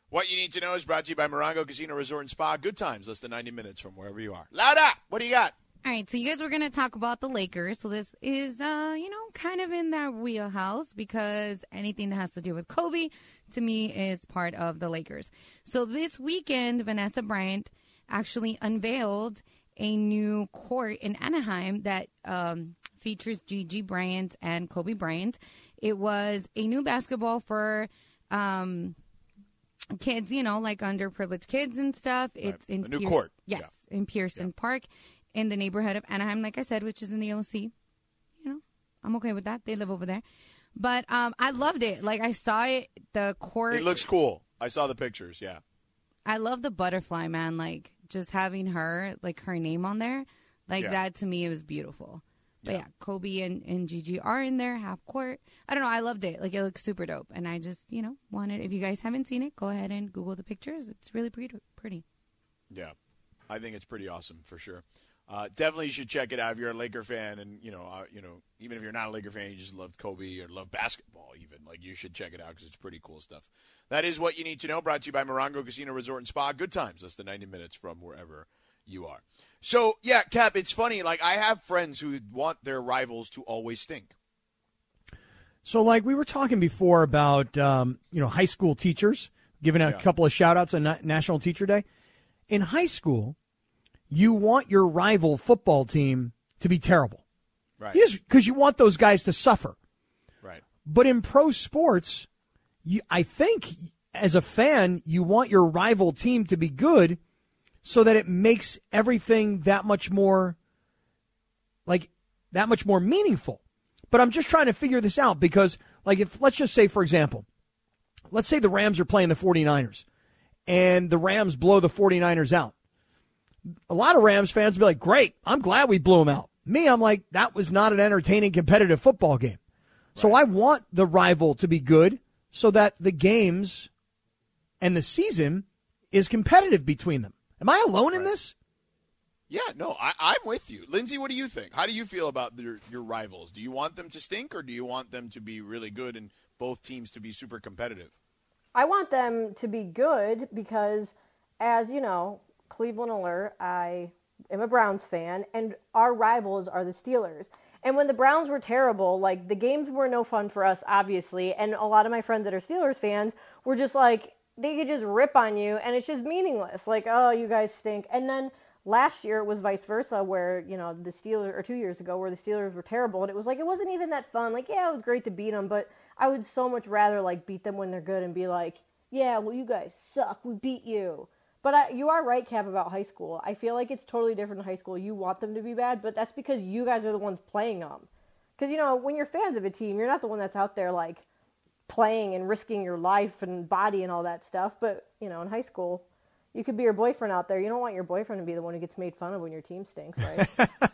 What you need to know is brought to you by Morongo Casino Resort and Spa. Good times, less than 90 minutes from wherever you are. Lauda, what do you got? All right, so you guys were going to talk about the Lakers. So this is, kind of in that wheelhouse because anything that has to do with Kobe, to me, is part of the Lakers. So this weekend, Vanessa Bryant actually unveiled a new court in Anaheim that features Gigi Bryant and Kobe Bryant. It was a new basketball for kids, like underprivileged kids and stuff. Right. It's in a new court. Yes, in Pearson Park in the neighborhood of Anaheim, like I said, which is in the OC. I'm okay with that. They live over there. But I loved it. Like, I saw it, the court. It looks cool. I saw the pictures, yeah. I love the butterfly, man. Like, just having her name on there. That to me, it was beautiful. But yeah, Kobe and Gigi are in there, half court. I don't know. I loved it. Like, it looks super dope. And I just, wanted, if you guys haven't seen it, go ahead and Google the pictures. It's really pretty. Yeah. I think it's pretty awesome for sure. Definitely you should check it out if you're a Laker fan, and even if you're not a Laker fan, you just love Kobe or love basketball even. Like, you should check it out because it's pretty cool stuff. That is what you need to know. Brought to you by Morongo Casino Resort and Spa. Good times, less than 90 minutes from wherever you are. So yeah, Cap, it's funny. Like, I have friends who want their rivals to always stink. So like we were talking before about high school teachers, giving a couple of shout outs on National Teacher Day. In high school, you want your rival football team to be terrible. Right. Because you want those guys to suffer. Right. But in pro sports, I think as a fan, you want your rival team to be good so that it makes everything that much more meaningful. But I'm just trying to figure this out because, let's just say, for example, let's say the Rams are playing the 49ers and the Rams blow the 49ers out. A lot of Rams fans will be like, great, I'm glad we blew them out. Me, I'm like, that was not an entertaining, competitive football game. Right. So I want the rival to be good so that the games and the season is competitive between them. Am I alone in this? Yeah, no, I'm with you. Lindsay, what do you think? How do you feel about your rivals? Do you want them to stink or do you want them to be really good and both teams to be super competitive? I want them to be good because, as you know, Cleveland alert, I am a Browns fan, and our rivals are the Steelers. And when the Browns were terrible, the games were no fun for us, obviously, and a lot of my friends that are Steelers fans were just they could just rip on you, and it's just meaningless. Oh, you guys stink. And then last year it was vice versa, where, the Steelers, or 2 years ago, where the Steelers were terrible, and it was it wasn't even that fun. Yeah, it was great to beat them, but I would so much rather, beat them when they're good and be yeah, well, you guys suck, we beat you. But you are right, Cap, about high school. I feel like it's totally different in high school. You want them to be bad, but that's because you guys are the ones playing them. Because, when you're fans of a team, you're not the one that's out there, playing and risking your life and body and all that stuff. But, in high school, you could be your boyfriend out there. You don't want your boyfriend to be the one who gets made fun of when your team stinks, right?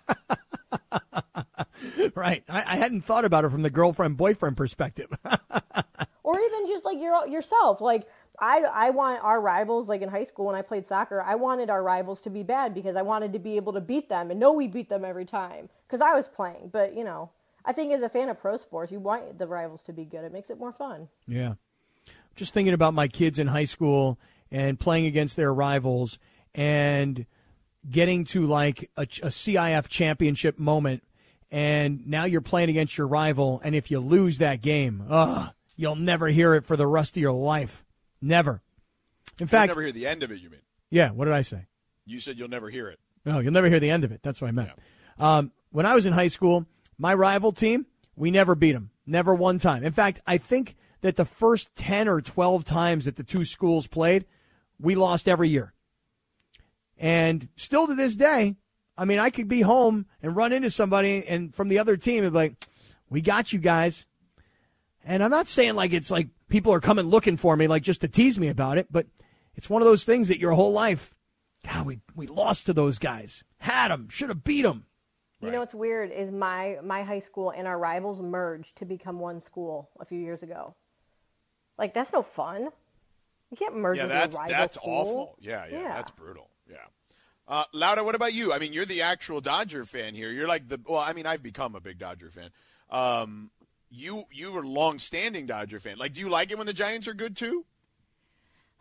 Right. I hadn't thought about it from the girlfriend-boyfriend perspective. Or even just, yourself. I want our rivals, in high school when I played soccer, I wanted our rivals to be bad because I wanted to be able to beat them and know we beat them every time because I was playing. But, I think as a fan of pro sports, you want the rivals to be good. It makes it more fun. Yeah. Just thinking about my kids in high school and playing against their rivals and getting to a CIF championship moment, and now you're playing against your rival, and if you lose that game, you'll never hear it for the rest of your life. Never. In fact, you'll never hear the end of it, you mean? Yeah, what did I say? You said you'll never hear it. No, you'll never hear the end of it. That's what I meant. Yeah. When I was in high school, my rival team, we never beat them. Never one time. In fact, I think that the first 10 or 12 times that the two schools played, we lost every year. And still to this day, I could be home and run into somebody and from the other team and be like, we got you guys. And I'm not saying it's people are coming looking for me just to tease me about it, but it's one of those things that your whole life, God, we lost to those guys. Had them, should have beat them. You know what's weird is my high school and our rivals merged to become one school a few years ago. That's no fun. You can't merge with your rival that's school. Awful. Yeah, that's brutal. Yeah. Lauda, what about you? You're the actual Dodger fan here. You're I've become a big Dodger fan. You were a long-standing Dodger fan. Do you like it when the Giants are good too?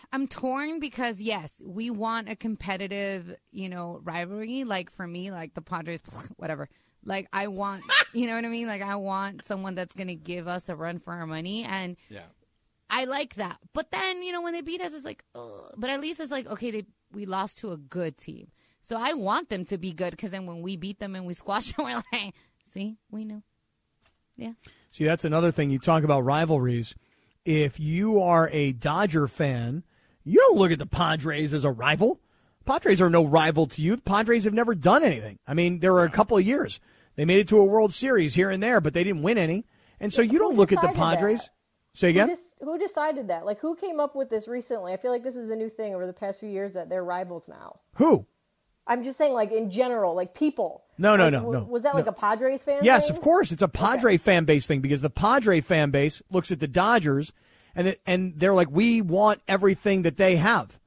I'm torn because, yes, we want a competitive, rivalry. Like, for me, like the Padres, whatever. Like, I want, you know what I mean? Like, I want someone that's going to give us a run for our money. And I like that. But then, when they beat us, it's like, ugh. But at least it's like, okay, we lost to a good team. So I want them to be good because then when we beat them and we squash them, we're like, see, we knew. Yeah. See, that's another thing. You talk about rivalries. If you are a Dodger fan, you don't look at the Padres as a rival. Padres are no rival to you. The Padres have never done anything. I mean, there were a couple of years. They made it to a World Series here and there, but they didn't win any. And so you don't look at the Padres. That? Say again? Who decided that? Like, who came up with this recently? I feel like this is a new thing over the past few years that they're rivals now. Who? I'm just saying, like, in general, like, people. No. Was that like a Padres fan Yes, thing? of course. It's a Padre fan base thing because the Padre fan base looks at the Dodgers and they're like, we want everything that they have.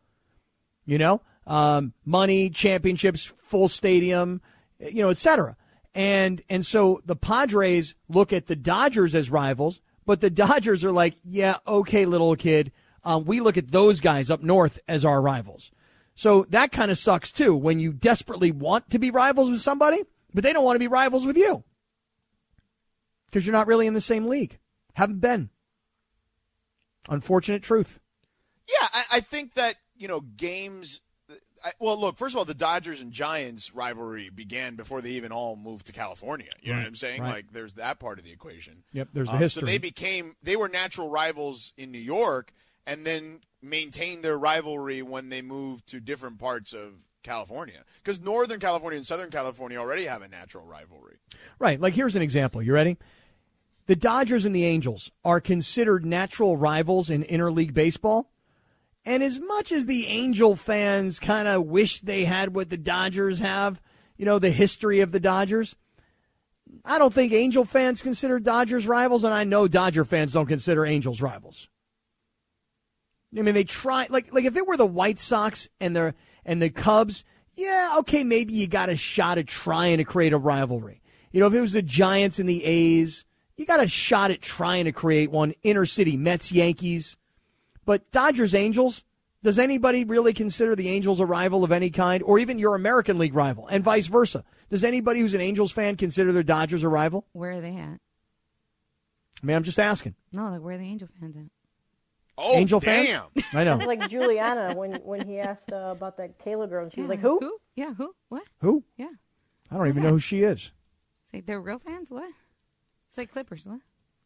Money, championships, full stadium, et cetera. And so the Padres look at the Dodgers as rivals, but the Dodgers are like, yeah, okay, little kid. We look at those guys up north as our rivals. So that kind of sucks, too, when you desperately want to be rivals with somebody, but they don't want to be rivals with you because you're not really in the same league. Haven't been. Unfortunate truth. Yeah, I think that, games well, look, first of all, the Dodgers and Giants rivalry began before they even all moved to California. You know what I'm saying? Right. Like, there's that part of the equation. Yep, there's the history. So they were natural rivals in New York and then maintained their rivalry when they moved to different parts of California. Because Northern California and Southern California already have a natural rivalry. Right. Like, here's an example. You ready? The Dodgers and the Angels are considered natural rivals in interleague baseball. And as much as the Angel fans kind of wish they had what the Dodgers have, the history of the Dodgers, I don't think Angel fans consider Dodgers rivals, and I know Dodger fans don't consider Angels rivals. I mean, they try, like if it were the White Sox and the Cubs, yeah, okay, maybe you got a shot at trying to create a rivalry. If it was the Giants and the A's, you got a shot at trying to create one. Inner city, Mets, Yankees. But Dodgers, Angels, does anybody really consider the Angels a rival of any kind, or even your American League rival, and vice versa? Does anybody who's an Angels fan consider their Dodgers a rival? Where are they at? I mean, I'm just asking. No, like, where are the Angel fans at? Oh, Angel damn. fans? I know. It's like Juliana when he asked about that Kayla girl, and she was like, who? Who? Yeah, who? What? Who? Yeah. I don't even know who she is. It's like they're real fans? What? It's like Clippers. What?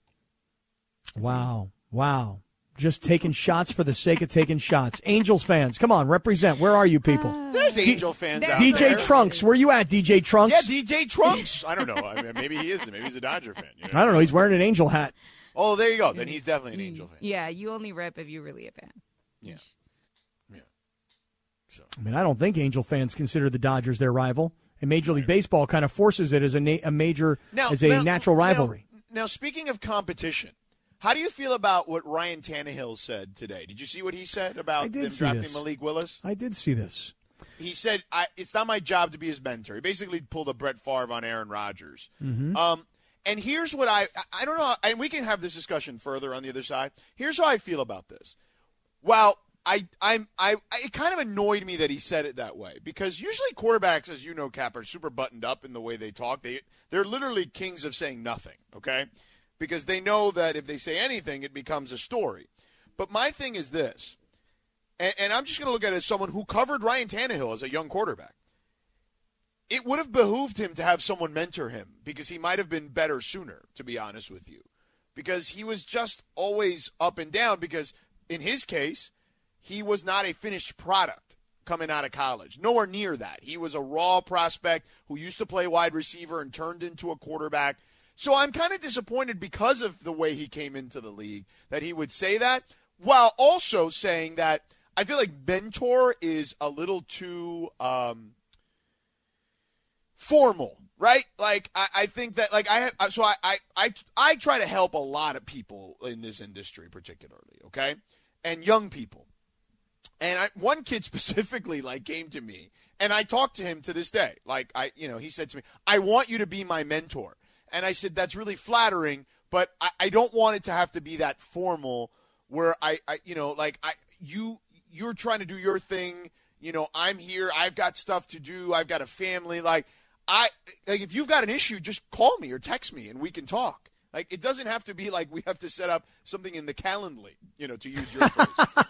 Wow. Just taking shots for the sake of taking shots. Angels fans, come on, represent. Where are you people? There's Angel fans out DJ there. Trunks, where you at, DJ Trunks? Yeah, DJ Trunks. I don't know. I mean, maybe he is. Maybe he's a Dodger fan. I don't know. He's wearing an Angel hat. Oh, there you go. Then he's definitely an Angel fan. Yeah, you only rep if you're really a fan. Yeah. So. I mean, I don't think Angel fans consider the Dodgers their rival. And Major League Baseball kind of forces it as a natural rivalry. Now, speaking of competition, how do you feel about what Ryan Tannehill said today? Did you see what he said about them drafting Malik Willis? I did see this. He said, it's not my job to be his mentor. He basically pulled a Brett Favre on Aaron Rodgers. Mm-hmm. And here's what I don't know, and we can have this discussion further on the other side. Here's how I feel about this. Well, it kind of annoyed me that he said it that way, because usually quarterbacks, as you know, Cap, are super buttoned up in the way they talk. They're literally kings of saying nothing, okay? Because they know that if they say anything, it becomes a story. But my thing is this, and I'm just going to look at it as someone who covered Ryan Tannehill as a young quarterback. It would have behooved him to have someone mentor him, because he might have been better sooner, to be honest with you. Because he was just always up and down, because in his case, he was not a finished product coming out of college. Nowhere near that. He was a raw prospect who used to play wide receiver and turned into a quarterback. So I'm kind of disappointed because of the way he came into the league that he would say that, while also saying that I feel like mentor is a little too formal, right? Like I think that like I try to help a lot of people in this industry particularly, okay? And young people. And one kid specifically came to me, and I talked to him to this day. He said to me, "I want you to be my mentor." And I said, "That's really flattering, but you you're trying to do your thing. You know, I'm here. I've got stuff to do. I've got a family. Like if you've got an issue, just call me or text me and we can talk. Like, it doesn't have to be like we have to set up something in the Calendly, you know, to use your phrase.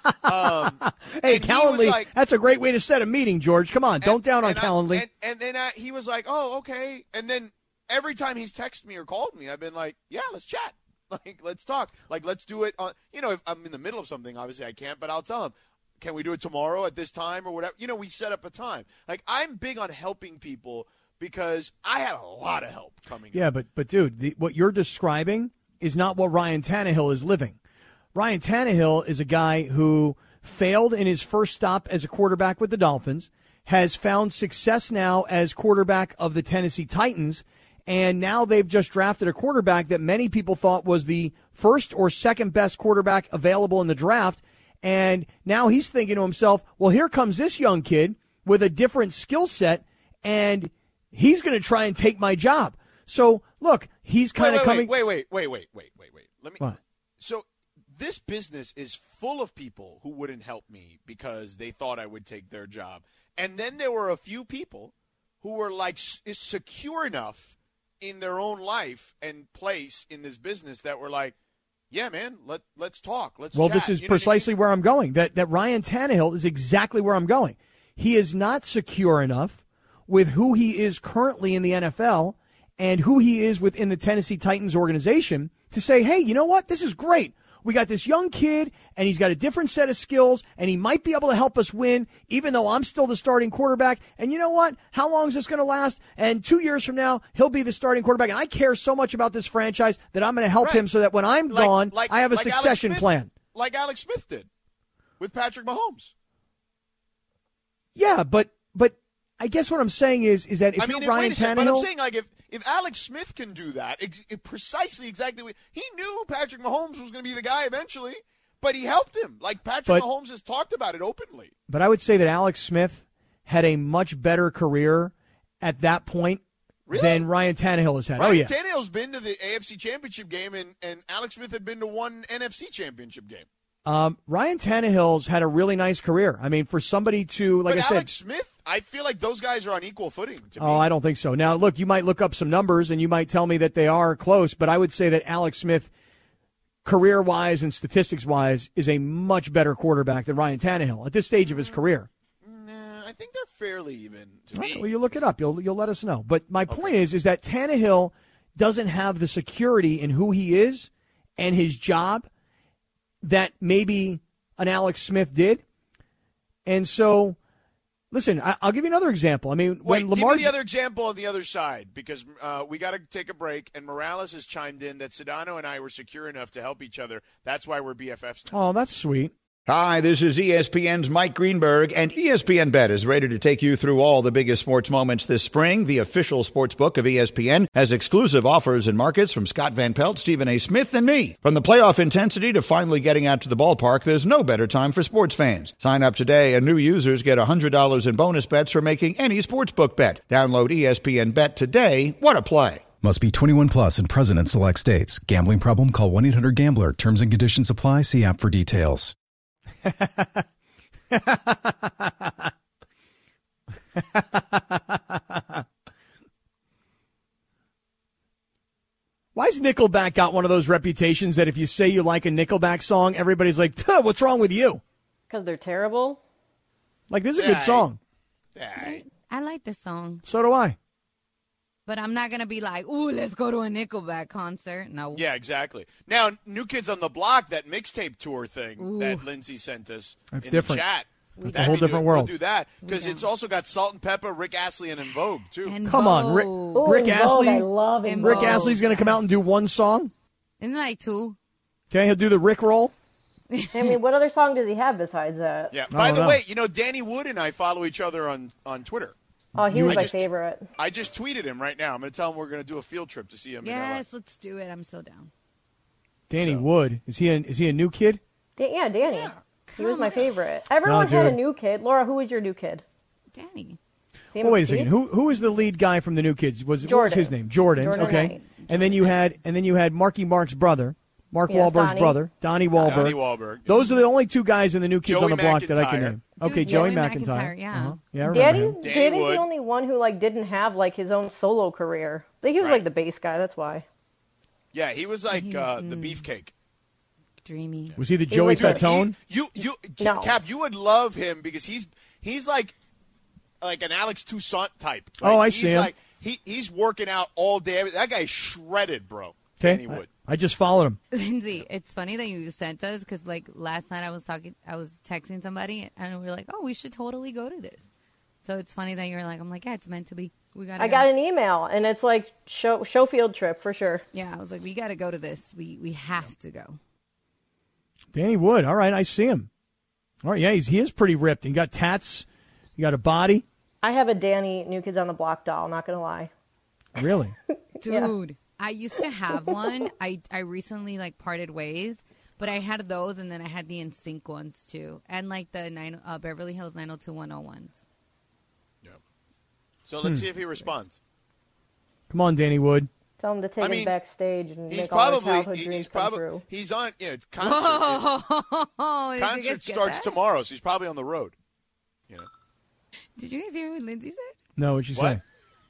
Hey, Calendly, like, that's a great way to set a meeting, George. Come on, don't down on Calendly. And then he was like, oh, okay. And then every time he's texted me or called me, I've been like, yeah, let's chat. Like, let's talk. Like, let's do it. You know, if I'm in the middle of something, obviously I can't, but I'll tell him, can we do it tomorrow at this time or whatever? You know, we set up a time. Like, I'm big on helping people because I had a lot of help coming in. Yeah, but dude, what you're describing is not what Ryan Tannehill is living. Ryan Tannehill is a guy who failed in his first stop as a quarterback with the Dolphins, has found success now as quarterback of the Tennessee Titans, and now they've just drafted a quarterback that many people thought was the first or second best quarterback available in the draft. And now he's thinking to himself, well, here comes this young kid with a different skill set, and he's going to try and take my job. So, look, he's kind of coming. Wait. Let me. What? So, this business is full of people who wouldn't help me because they thought I would take their job. And then there were a few people who were like secure enough in their own life and place in this business that were like, yeah, man, let's talk. Let's Well, chat. this is precisely where I'm going. That Ryan Tannehill is exactly where I'm going. He is not secure enough with who he is currently in the NFL and who he is within the Tennessee Titans organization to say, hey, you know what? This is great. We got this young kid, and he's got a different set of skills, and he might be able to help us win, even though I'm still the starting quarterback. And you know what? How long is this going to last? And 2 years from now, he'll be the starting quarterback. And I care so much about this franchise that I'm going to help him so that when I'm gone, I have a succession plan. Like Alex Smith did with Patrick Mahomes. Yeah, but I guess what I'm saying is that if you're Ryan Tannehill, but I'm saying, like, if Alex Smith can do that, precisely exactly, he knew Patrick Mahomes was going to be the guy eventually, but he helped him. Like, Patrick Mahomes has talked about it openly. But I would say that Alex Smith had a much better career at that point than Ryan Tannehill has had. Ryan Tannehill's been to the AFC Championship game, and Alex Smith had been to one NFC Championship game. Ryan Tannehill's had a really nice career. I mean, for somebody to, like I said, Alex Smith, I feel like those guys are on equal footing to me. Oh, I don't think so. Now, look, you might look up some numbers and you might tell me that they are close, but I would say that Alex Smith, career-wise and statistics-wise, is a much better quarterback than Ryan Tannehill at this stage of his career. Nah, I think they're fairly even to me. Well, you look it up. You'll let us know. But my point is that Tannehill doesn't have the security in who he is and his job that maybe an Alex Smith did. And so, listen, I'll give you another example. I mean, when Lamar... give me the other example on the other side, because we got to take a break, and Morales has chimed in that Sedano and I were secure enough to help each other. That's why we're BFFs now. Oh, that's sweet. Hi, this is ESPN's Mike Greenberg, and ESPN Bet is ready to take you through all the biggest sports moments this spring. The official sports book of ESPN has exclusive offers and markets from Scott Van Pelt, Stephen A. Smith, and me. From the playoff intensity to finally getting out to the ballpark, there's no better time for sports fans. Sign up today, and new users get $100 in bonus bets for making any sportsbook bet. Download ESPN Bet today. What a play. Must be 21 plus and present in select states. Gambling problem? Call 1-800-GAMBLER. Terms and conditions apply. See app for details. Why has Nickelback got one of those reputations that if you say you like a Nickelback song, everybody's like, what's wrong with you? Because they're terrible. Like, this is a good song. I like this song. So do I. But I'm not going to be like, ooh, let's go to a Nickelback concert. No. Yeah, exactly. Now, New Kids on the Block, that mixtape tour thing that Lindsay sent us That's in different. the chat. It's a whole different world. We'll do that because it's also got Salt and Pepper, Rick Astley, and En Vogue, too. And Come on, Rick Astley. I love it. Rick Astley's going to come out and do one song? Isn't it like two? Okay, he'll do the Rick roll. I mean, what other song does he have besides that? Yeah. By the way, Danny Wood and I follow each other on Twitter. Oh, he was my favorite. I just tweeted him right now. I'm going to tell him we're going to do a field trip to see him. Yes, let's do it. I'm so down. Danny Wood. Is he a new kid? Yeah, Danny. Yeah. He was my favorite. Everyone had a new kid. Laura, who was your new kid? Danny. Well, wait a second. Who was the lead guy from the New Kids? What was his name? Jordan. Okay. Knight. And then you had Marky Mark's brother. Mark Yes, Wahlberg's Donnie. brother, Donnie Wahlberg. Donnie Wahlberg. Those are the only two guys in the New Kids Joey on the Block that I can McIntyre. name. Okay, Dude, Joey Joey McIntyre. yeah. Yeah, I remember him. Danny's Wood. the only one who like didn't have like his own solo career. I think he was Right. like the bass guy. That's why. Yeah, he was like He's, the beefcake. Dreamy. Was he the Joey was like- Fatone? You No. Cap, you would love him because he's like an Alex Toussaint type. Oh, I he's see him. Like, he's working out all day. That guy's shredded, bro. Okay, Danny Wood. I just followed him. Lindsay, it's funny that you sent us because like last night I was texting somebody and we were like, oh, we should totally go to this. So it's funny that you're like, I'm like, yeah, it's meant to be. We got. I got an email, and it's like show field trip for sure. Yeah, I was like, we got to go to this. We have to go. Danny Wood. All right, I see him. All right, yeah, he is pretty ripped. He got tats. He got a body. I have a Danny New Kids on the Block doll. Not gonna lie. Really? Dude, I used to have one. I recently like parted ways, but I had those, and then I had the NSYNC ones too, and like the Beverly Hills 90210 Yeah. So let's see if he responds. Come on, Danny Wood. Tell him to take I mean, him backstage and He's make all our probably childhood dreams come true. he's on. It's concert. Oh, did you Concert guys get starts that? tomorrow, so he's probably on the road. You know. Did you guys hear what Lindsay said? No, what'd you What? say?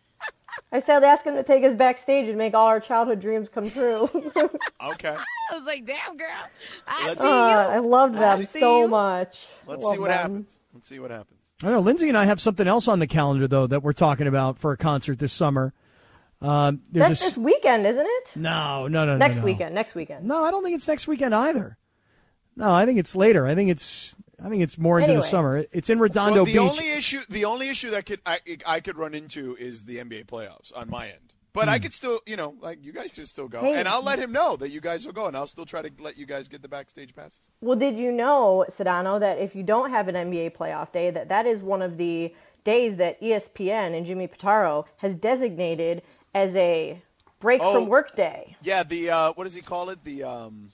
I said ask him to take us backstage and make all our childhood dreams come true. Okay. I was like, damn, girl. I Let's- see you. I loved them see so you. much. Let's Love see what them. happens. Let's see what happens. I know Lindsay and I have something else on the calendar though that we're talking about for a concert this summer. There's That's this weekend, isn't it? no. Next weekend. Next weekend. No, I don't think it's next weekend either. No, I think it's later. I think it's more into the Anyway. summer. It's in Redondo Well, Beach. the only issue that I could run into is the NBA playoffs on my end. But I could still, like you guys could still go, Hey. and I'll let him know that you guys will go, and I'll still try to let you guys get the backstage passes. Well, did you know, Sedano, that if you don't have an NBA playoff day, that is one of the days that E ESPN and Jimmy Pitaro has designated as a break from work day. Yeah, the what does he call it? The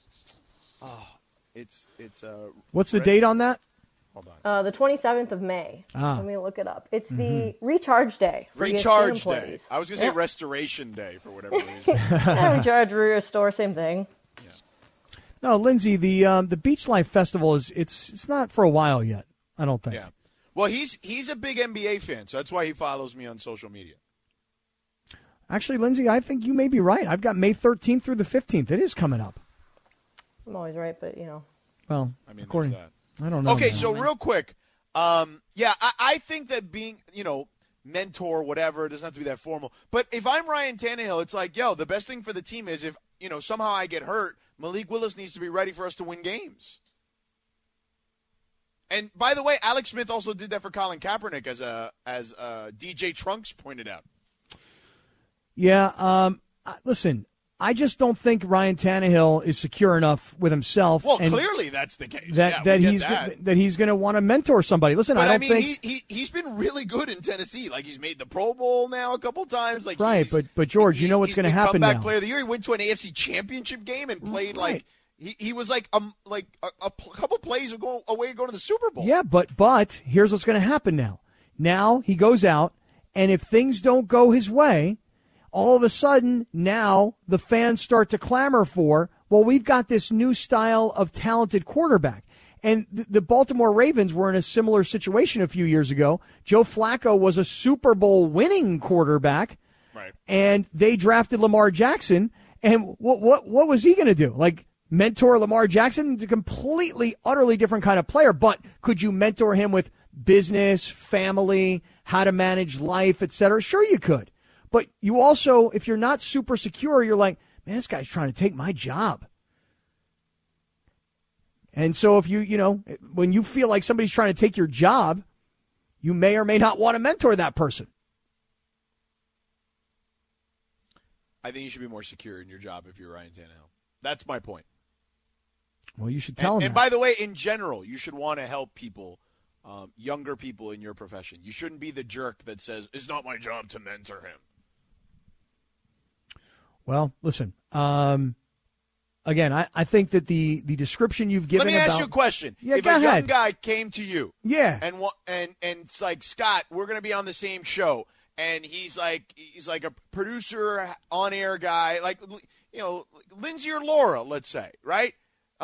it's What's the date on that? hold on. The 27th of May. Ah. Let me look it up. It's the recharge day for Recharge ESPN day. employees. I was gonna say Yeah. restoration day for whatever reason. Recharge, restore, same thing. No, Lindsay, the Beach Life Festival it's not for a while yet. I don't think. Yeah. Well, he's a big NBA fan, so that's why he follows me on social media. Actually, Lindsay, I think you may be right. I've got May 13th through the 15th. It is coming up. I'm always right, but Well, I mean, according, there's that. I don't know. Okay, man. so real quick, I think that being, mentor, whatever, it doesn't have to be that formal. But if I'm Ryan Tannehill, it's like, the best thing for the team is if, somehow I get hurt, Malik Willis needs to be ready for us to win games. And by the way, Alex Smith also did that for Colin Kaepernick, as DJ Trunks pointed out. Yeah. Listen, I just don't think Ryan Tannehill is secure enough with himself. Well, and clearly that's the case. that We get he's that. that he's going to want to mentor somebody. Listen, But I don't think he's been really good in Tennessee. Like he's made the Pro Bowl now a couple times. Like Right, he's- but George, you know what's he's going to been happen comeback now. Player of the year. He went to an AFC Championship game and played Right. like he was like a couple plays away to go to the Super Bowl. Yeah, but here's what's going to happen now. Now he goes out, and if things don't go his way, all of a sudden now the fans start to clamor for, well, we've got this new style of talented quarterback. And the Baltimore Ravens were in a similar situation a few years ago. Joe Flacco was a Super Bowl winning quarterback, Right. and they drafted Lamar Jackson. And what was he going to do? Like mentor Lamar Jackson? It's a completely, utterly different kind of player. But could you mentor him with business, family, how to manage life, etc.? Sure, you could. But you also, if you're not super secure, you're like, man, this guy's trying to take my job. And so if when you feel like somebody's trying to take your job, you may or may not want to mentor that person. I think you should be more secure in your job if you're Ryan Tannehill. That's my point. Well, you should tell him And that. by the way, in general, you should want to help people, younger people in your profession. You shouldn't be the jerk that says, it's not my job to mentor him. Well, listen, again, I think that the description you've given Let me ask about- you a question. Yeah, if go a young ahead. guy came to you Yeah. and it's like, Scott, we're going to be on the same show, and he's like a producer, on-air guy, like Lindsay or Laura, let's say, right?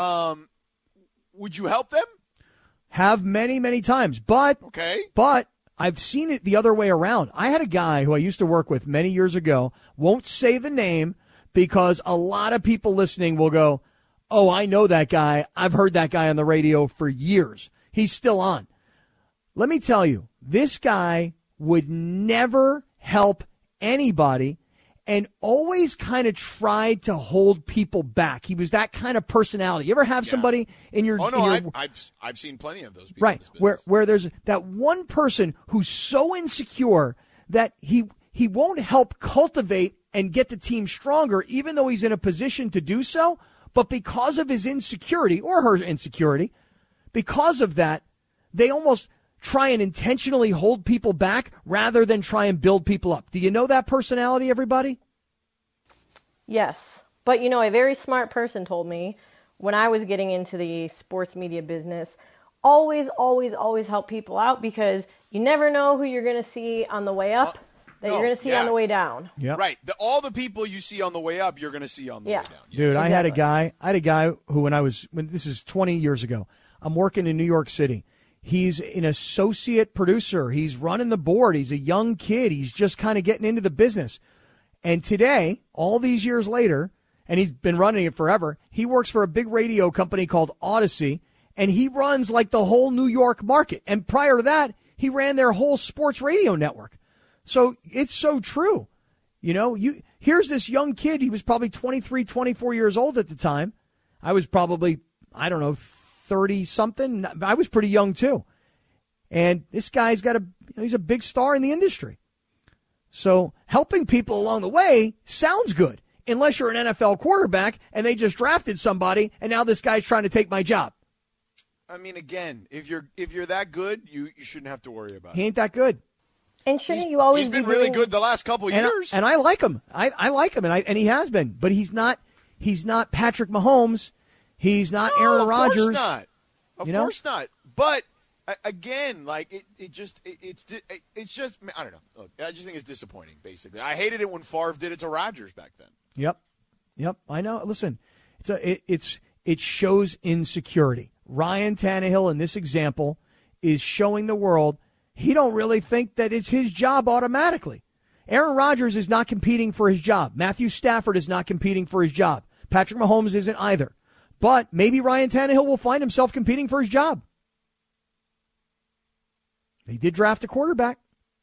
Would you help them? Have many, many times. But I've seen it the other way around. I had a guy who I used to work with many years ago, won't say the name because a lot of people listening will go, oh, I know that guy. I've heard that guy on the radio for years. He's still on. Let me tell you, this guy would never help anybody and always kind of tried to hold people back. He was that kind of personality. You ever have somebody in your... Oh, no, I've seen plenty of those people. Right, where there's that one person who's so insecure that he won't help cultivate and get the team stronger, even though he's in a position to do so. But because of his insecurity, or her insecurity, because of that, they almost try and intentionally hold people back rather than try and build people up. Do you know that personality, everybody? Yes. But, a very smart person told me when I was getting into the sports media business, always, always, always help people out because you never know who you're going to see on the way up you're going to see on the way down. Yep. Right. All the people you see on the way up, you're going to see on the way down. Dude, exactly. I had a guy who this is 20 years ago, I'm working in New York City. He's an associate producer. He's running the board. He's a young kid. He's just kind of getting into the business. And today, all these years later, and he's been running it forever, he works for a big radio company called Odyssey, and he runs like the whole New York market. And prior to that, he ran their whole sports radio network. So it's so true. Here's this young kid. He was probably 23, 24 years old at the time. I was probably, 30-something. I was pretty young, too. And this guy's he's a big star in the industry. So helping people along the way sounds good, unless you're an NFL quarterback and they just drafted somebody and now this guy's trying to take my job. I mean, again, if you're that good, you shouldn't have to worry about it. He ain't that good. And shouldn't you always He's been really good the last couple of years. And I like him. I like him, and he has been. But he's not Patrick Mahomes. He's not Aaron Rodgers. Of course not. But again, like it's just I don't know. Look, I just think it's disappointing. Basically, I hated it when Favre did it to Rodgers back then. Yep. I know. Listen, it shows insecurity. Ryan Tannehill in this example is showing the world he don't really think that it's his job automatically. Aaron Rodgers is not competing for his job. Matthew Stafford is not competing for his job. Patrick Mahomes isn't either. But maybe Ryan Tannehill will find himself competing for his job. He did draft a quarterback.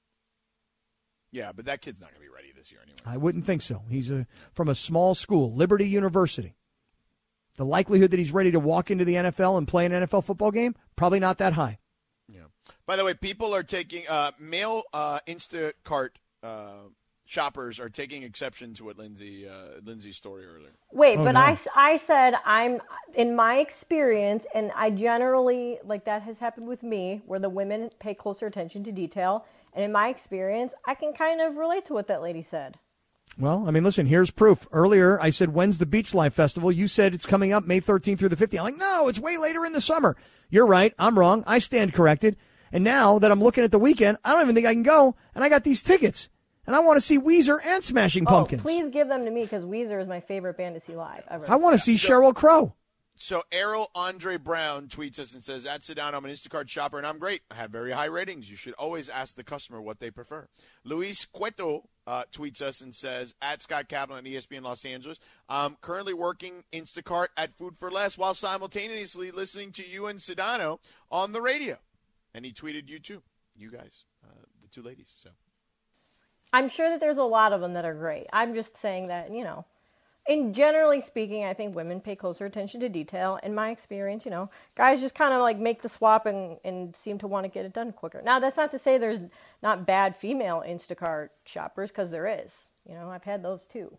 Yeah, but that kid's not going to be ready this year anyway. I wouldn't think so. He's from a small school, Liberty University. The likelihood that he's ready to walk into the NFL and play an NFL football game, probably not that high. Yeah. By the way, people are taking male Instacart shoppers are taking exception to what Lindsay's story earlier. Wait, but no. I said I'm in my experience, and I generally that has happened with me, where the women pay closer attention to detail, and in my experience, I can kind of relate to what that lady said. Well, I mean, listen, here's proof. Earlier, I said, when's the Beach Life Festival? You said it's coming up May 13th through the 15th. I'm like, no, it's way later in the summer. You're right. I'm wrong. I stand corrected. And now that I'm looking at the weekend, I don't even think I can go, and I got these tickets. And I want to see Weezer and Smashing Pumpkins. Please give them to me, because Weezer is my favorite band to see live ever. I want to see Sheryl Crow. So Errol Andre Brown tweets us and says, at Sedano, I'm an Instacart shopper, and I'm great. I have very high ratings. You should always ask the customer what they prefer. Luis Cueto tweets us and says, at Scott Kaplan at ESPN Los Angeles, I'm currently working Instacart at Food for Less while simultaneously listening to you and Sedano on the radio. And he tweeted you too, you guys, the two ladies. So I'm sure that there's a lot of them that are great. I'm just saying that, and generally speaking, I think women pay closer attention to detail. In my experience, guys just kind of make the swap and seem to want to get it done quicker. Now, that's not to say there's not bad female Instacart shoppers, because there is. I've had those too.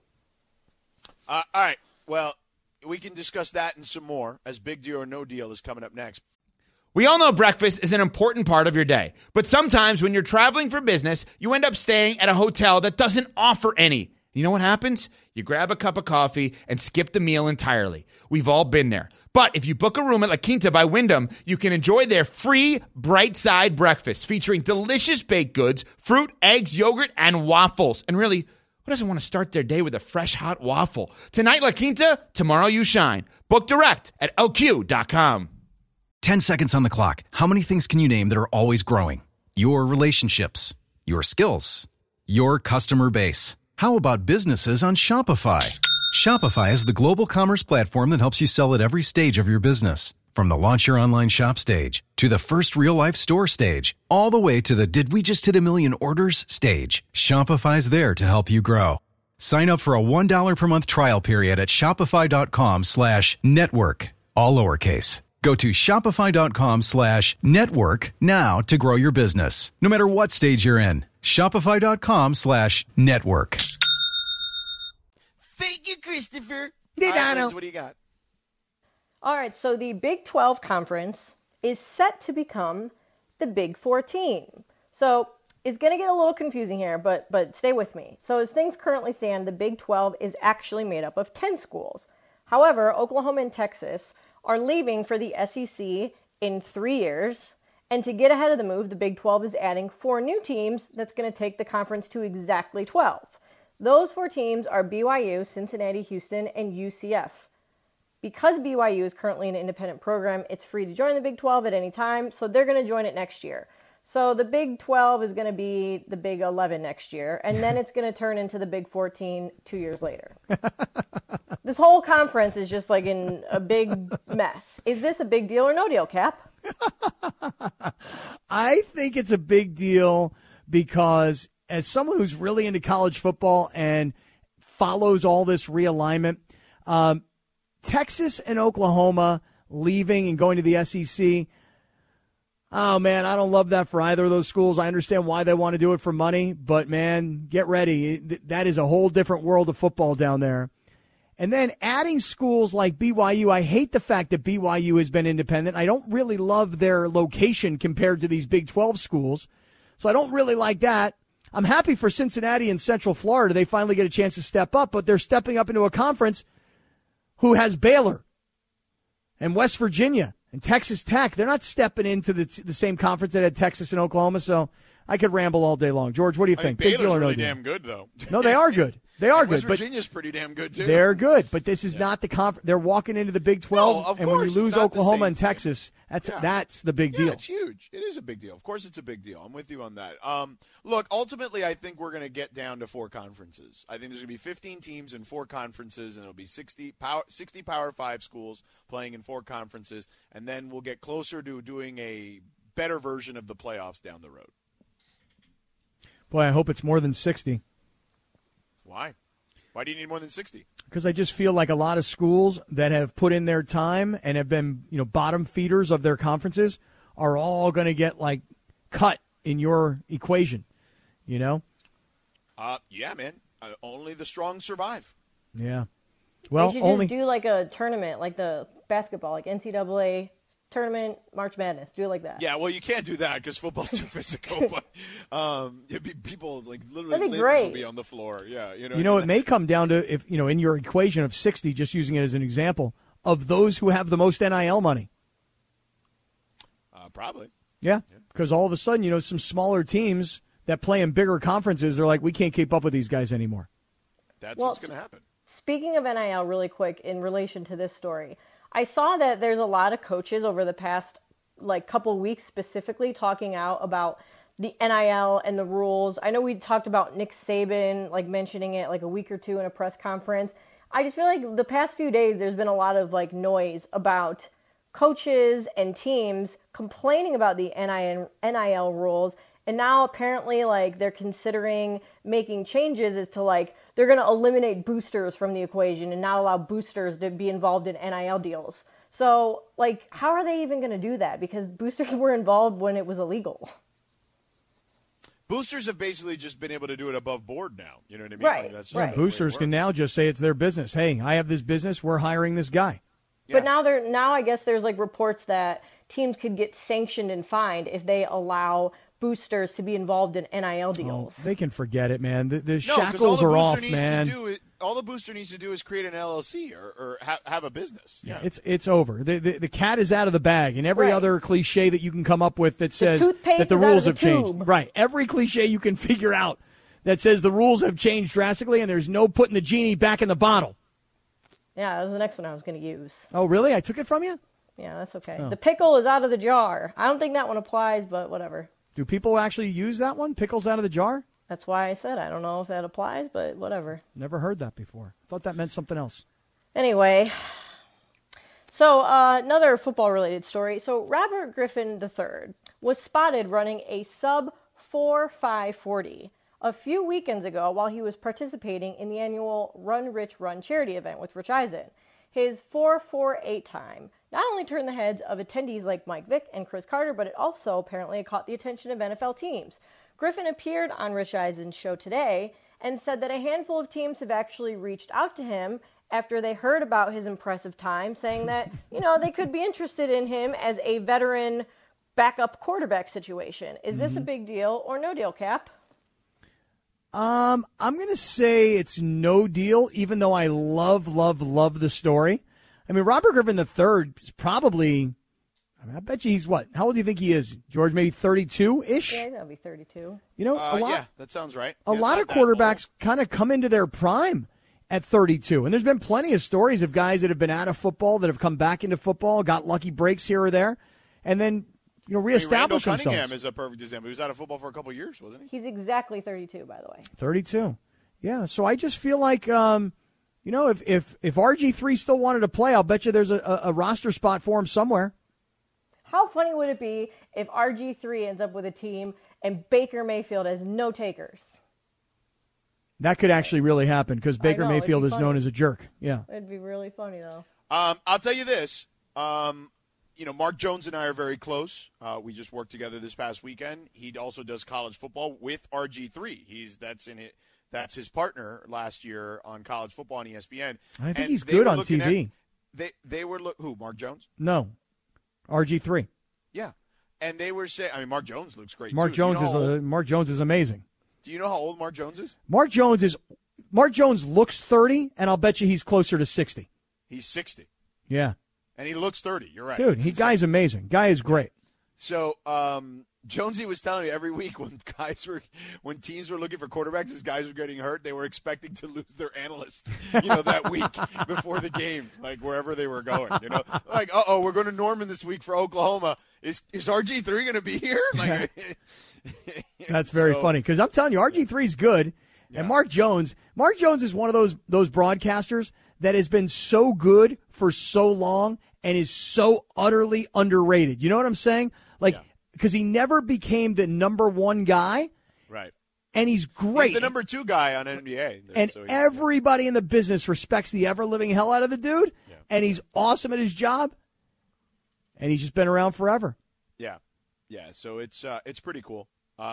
All right. Well, we can discuss that and some more as Big Deal or No Deal is coming up next. We all know breakfast is an important part of your day, but sometimes when you're traveling for business, you end up staying at a hotel that doesn't offer any. You know what happens? You grab a cup of coffee and skip the meal entirely. We've all been there. But if you book a room at La Quinta by Wyndham, you can enjoy their free Bright Side breakfast featuring delicious baked goods, fruit, eggs, yogurt, and waffles. And really, Who doesn't want to start their day with a fresh, hot waffle? Tonight, La Quinta, tomorrow you shine. Book direct at LQ.com. 10 seconds on the clock. How many things can you name that are always growing? Your relationships, your skills, your customer base. How about businesses on Shopify? Shopify is the global commerce platform that helps you sell at every stage of your business. From the launch your online shop stage, to the first real-life store stage, all the way to the did we just hit 1 million orders stage. Shopify's there to help you grow. Sign up for a $1 per month trial period at shopify.com/network, all lowercase. Go to shopify.com/network now to grow your business, no matter what stage you're in. Shopify.com/network. Thank you, Christopher. Hey, All right, Dono. Liz, what do you got? All right, so the Big 12 Conference is set to become the Big 14. So it's going to get a little confusing here, but stay with me. So as things currently stand, the Big 12 is actually made up of 10 schools. However, Oklahoma and Texas are leaving for the SEC in 3 years. And to get ahead of the move, the Big 12 is adding 4 new teams that's going to take the conference to exactly 12. Those 4 teams are BYU, Cincinnati, Houston, and UCF. Because BYU is currently an independent program, it's free to join the Big 12 at any time, so they're going to join it next year. So the Big 12 is going to be the Big 11 next year, and then it's going to turn into the Big 14 2 years later. This whole conference is just like in a big mess. Is this a big deal or no deal, Cap? I think it's a big deal because as someone who's really into college football and follows all this realignment, Texas and Oklahoma leaving and going to the SEC, oh, man, I don't love that for either of those schools. I understand why they want to do it for money, but, man, get ready. That is a whole different world of football down there. And then adding schools like BYU, I hate the fact that BYU has been independent. I don't really love their location compared to these Big 12 schools, so I don't really like that. I'm happy for Cincinnati and Central Florida. They finally get a chance to step up, but they're stepping up into a conference who has Baylor and West Virginia and Texas Tech. They're not stepping into the same conference that had Texas and Oklahoma, so I could ramble all day long. George, what do you think? Baylor's Big deal or no really deal? damn good, though. No, they are good. They are West good. But Virginia's pretty damn good, too. they're good, but this is not the conference. They're walking into the Big 12, No, of and when course, you lose it's not the Oklahoma same and thing. Texas, that's the big deal. It's huge. It is a big deal. Of course it's a big deal. I'm with you on that. Look, ultimately, I think we're going to get down to 4 conferences. I think there's going to be 15 teams in 4 conferences, and it'll be 60 Power 5 schools playing in 4 conferences, and then we'll get closer to doing a better version of the playoffs down the road. Boy, I hope it's more than 60. Why? Why do you need more than 60? Because I just feel like a lot of schools that have put in their time and have been, bottom feeders of their conferences are all going to get cut in your equation. Yeah, man. Only the strong survive. Yeah. Well, they should just do like a tournament, like the basketball, like NCAA tournament, March Madness. Do it like that. Yeah, well, you can't do that because football's too physical. But it'd be people literally That'd be limbs great. will be on the floor. Yeah, it may come down to if in your equation of 60, just using it as an example, of those who have the most NIL money. Probably. Yeah, because all of a sudden, some smaller teams that play in bigger conferences, they're like, we can't keep up with these guys anymore. That's what's going to happen. Speaking of NIL, really quick, in relation to this story, I saw that there's a lot of coaches over the past couple weeks specifically talking out about the NIL and the rules. I know we talked about Nick Saban mentioning it a week or two in a press conference. I just feel like the past few days there's been a lot of noise about coaches and teams complaining about the NIL rules, and now apparently they're considering making changes as to they're going to eliminate boosters from the equation and not allow boosters to be involved in NIL deals. So, how are they even going to do that? Because boosters were involved when it was illegal. Boosters have basically just been able to do it above board now. You know what I mean? Right, That's just right. the way it Boosters can works. now just say it's their business. Hey, I have this business. We're hiring this guy. But now I guess there's reports that teams could get sanctioned and fined if they allow boosters to be involved in NIL deals. They can forget it, man. The No, 'cause shackles are off, man. All the booster needs to do is create an LLC or have a business. Yeah. It's over. The cat is out of the bag, and every Right. other cliche that you can come up with that says toothpaste that the is out rules of have the changed. tube. Right. Every cliche you can figure out that says the rules have changed drastically and there's no putting the genie back in the bottle. Yeah, that was the next one I was going to use. Oh, really? I took it from you? Yeah, that's okay. Oh. The pickle is out of the jar. I don't think that one applies, but whatever. Do people actually use that one? Pickles out of the jar? That's why I said I don't know if that applies, but whatever. Never heard that before. Thought that meant something else. Anyway, so another football-related story. So Robert Griffin III was spotted running a sub-4.540 a few weekends ago while he was participating in the annual Run Rich Run charity event with Rich Eisen. His 4.48 time not only turned the heads of attendees like Mike Vick and Chris Carter, but it also apparently caught the attention of NFL teams. Griffin appeared on Rich Eisen's show today and said that a handful of teams have actually reached out to him after they heard about his impressive time, saying that, they could be interested in him as a veteran backup quarterback situation. Is this a big deal or no deal, Cap? I'm going to say it's no deal, even though I love the story. I mean, Robert Griffin III is probably, I bet you he's what? How old do you think he is, George? Maybe 32-ish? Yeah, that'll be 32. A lot, yeah, that sounds right. A lot of quarterbacks kind of come into their prime at 32. And there's been plenty of stories of guys that have been out of football that have come back into football, got lucky breaks here or there, and then reestablish Randall themselves. Cunningham is a perfect example. He was out of football for a couple of years, wasn't he? He's exactly 32, by the way. 32. Yeah, so I just feel like, if RG3 still wanted to play, I'll bet you there's a roster spot for him somewhere. How funny would it be if RG3 ends up with a team and Baker Mayfield has no takers? That could actually really happen because Baker Mayfield is known as a jerk. Yeah. It'd be really funny, though. I'll tell you this. Mark Jones and I are very close. We just worked together this past weekend. He also does college football with RG3. That's his partner last year on college football on ESPN. I think he's good on TV. They were who? Mark Jones? No, RG3. Yeah, and they were saying. I mean, Mark Jones looks great. Mark too. Jones Mark Jones is amazing. Do you know how old Mark Jones is? Mark Jones looks 30, and I'll bet you he's closer to 60. He's 60. Yeah. And he looks 30. You're right. Dude, guy's amazing. Guy is great. So, Jonesy was telling me every week when teams were looking for quarterbacks, as guys were getting hurt, they were expecting to lose their analyst, that week before the game, like wherever they were going, like, we're going to Norman this week for Oklahoma. Is RG3 going to be here? Like, that's very funny because I'm telling you, RG3 is good, and Mark Jones is one of those broadcasters that has been so good for so long and is so utterly underrated. You know what I'm saying? Because he never became the number one guy. Right. And he's great. He's the number two guy on NBA. And everybody in the business respects the ever-living hell out of the dude. Yeah. And he's awesome at his job. And he's just been around forever. Yeah. Yeah, so it's pretty cool.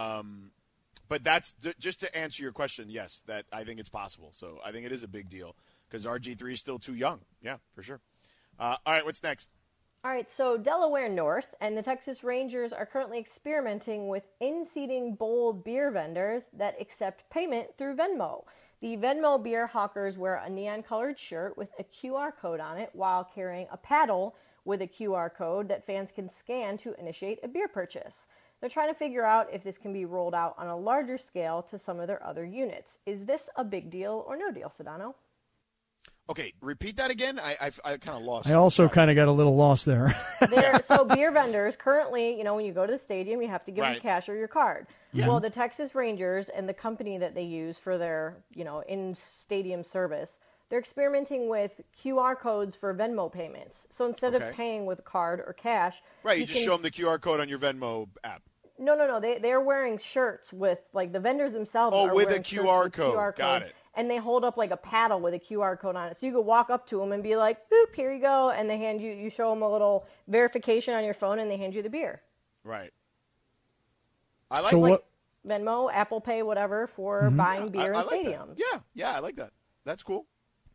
But that's just to answer your question, yes, that I think it's possible. So I think it is a big deal because RG3 is still too young. Yeah, for sure. All right, what's next? All right, so Delaware North and the Texas Rangers are currently experimenting with in-seating bowl beer vendors that accept payment through Venmo. The Venmo beer hawkers wear a neon-colored shirt with a QR code on it while carrying a paddle with a QR code that fans can scan to initiate a beer purchase. They're trying to figure out if this can be rolled out on a larger scale to some of their other units. Is this a big deal or no deal, Sedano? Okay, repeat that again. I kind of lost. I also kind of got a little lost there. So beer vendors currently, when you go to the stadium, you have to give them cash or your card. Yeah. Well, the Texas Rangers and the company that they use for their, in-stadium service, they're experimenting with QR codes for Venmo payments. So instead of paying with card or cash, right, you just show them the QR code on your Venmo app. No. They're wearing shirts with the vendors themselves. Oh, with a QR code. Got it. And they hold up a paddle with a QR code on it. So you could walk up to them and be like, boop, here you go. And they hand you show them a little verification on your phone and they hand you the beer. Right. I like Venmo, Apple Pay, whatever, for buying beer in stadiums. Yeah, I like that. That's cool.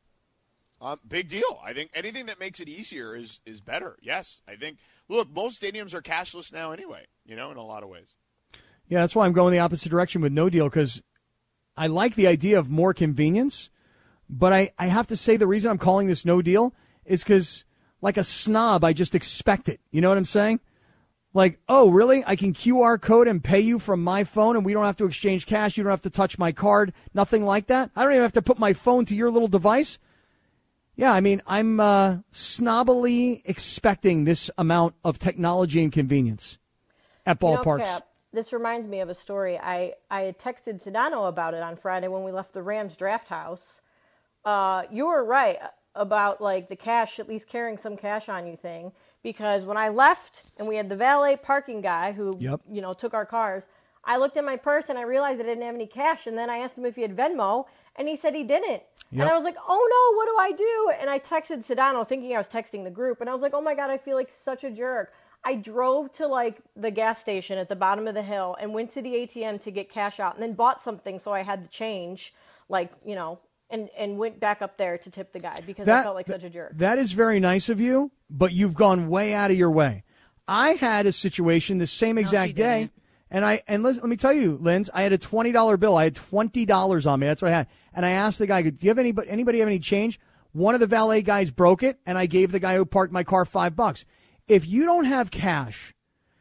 Big deal. I think anything that makes it easier is better. Yes. I think, look, most stadiums are cashless now anyway, in a lot of ways. Yeah, that's why I'm going the opposite direction with no deal because I like the idea of more convenience, but I have to say the reason I'm calling this no deal is because, like a snob, I just expect it. You know what I'm saying? Like, oh, really? I can QR code and pay you from my phone and we don't have to exchange cash. You don't have to touch my card. Nothing like that. I don't even have to put my phone to your little device. Yeah, I mean, I'm snobbily expecting this amount of technology and convenience at ballparks. Cap, this reminds me of a story. I had texted Sedano about it on Friday when we left the Rams draft house. You were right about like the cash, at least carrying some cash on you thing. Because when I left and we had the valet parking guy who, took our cars, I looked at my purse and I realized I didn't have any cash. And then I asked him if he had Venmo, and he said he didn't. Yep. And I was like, oh no, what do I do? And I texted Sedano thinking I was texting the group. And I was like, oh my God, I feel like such a jerk. I drove to like the gas station at the bottom of the hill and went to the ATM to get cash out and then bought something so I had the change, and went back up there to tip the guy because I felt like such a jerk. That is very nice of you, but you've gone way out of your way. I had a situation the same exact day, and let me tell you, Linz, I had a $20 bill. I had $20 on me. That's what I had. And I asked the guy, do you have anybody have any change? One of the valet guys broke it, and I gave the guy who parked my car $5. If you don't have cash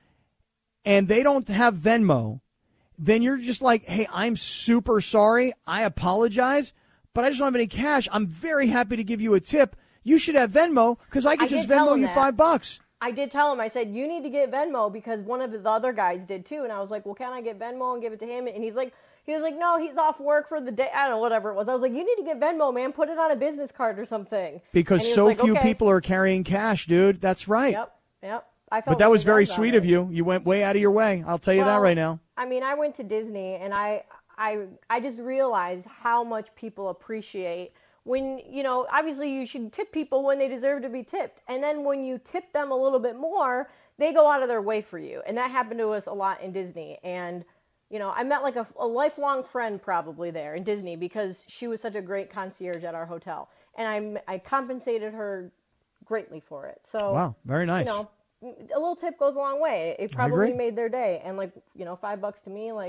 and they don't have Venmo, then you're just like, hey, I'm super sorry. I apologize. But I just don't have any cash. I'm very happy to give you a tip. You should have Venmo because I could just Venmo you $5. I did tell him. I said, you need to get Venmo because one of the other guys did too. And I was like, well, can I get Venmo and give it to him? And he was like, no, he's off work for the day. I don't know, whatever it was. I was like, you need to get Venmo, man. Put it on a business card or something. Because so few people are carrying cash, dude. That's right. Yep. But that was very sweet of you. You went way out of your way. I'll tell you that right now. I mean, I went to Disney and I just realized how much people appreciate when, obviously you should tip people when they deserve to be tipped. And then when you tip them a little bit more, they go out of their way for you. And that happened to us a lot in Disney. And, I met like a lifelong friend probably there in Disney because she was such a great concierge at our hotel. And I compensated her greatly for it. So, wow, very nice. A little tip goes a long way. It probably made their day. And $5 to me,